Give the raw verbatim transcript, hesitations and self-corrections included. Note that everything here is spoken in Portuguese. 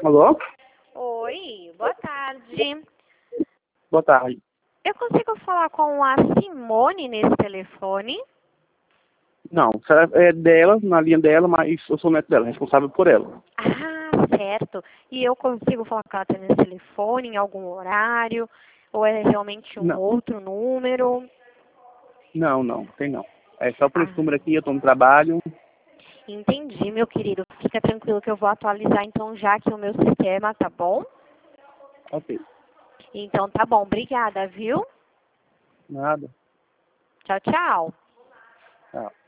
Alô? Oi, boa tarde. Boa tarde. Eu consigo falar com a Simone nesse telefone? Não, é dela, na linha dela, mas eu sou o neto dela, responsável por ela. Ah, certo. E eu consigo falar com ela nesse telefone em algum horário? Ou é realmente um Não, outro número? não, não, tem não. É só por esse Ah, número aqui, eu tô no trabalho. entendi, meu querido. Fica tranquilo que eu vou atualizar então já aqui o meu sistema, tá bom? Ok. Então tá bom, obrigada, viu? Nada. Tchau, tchau. Tchau.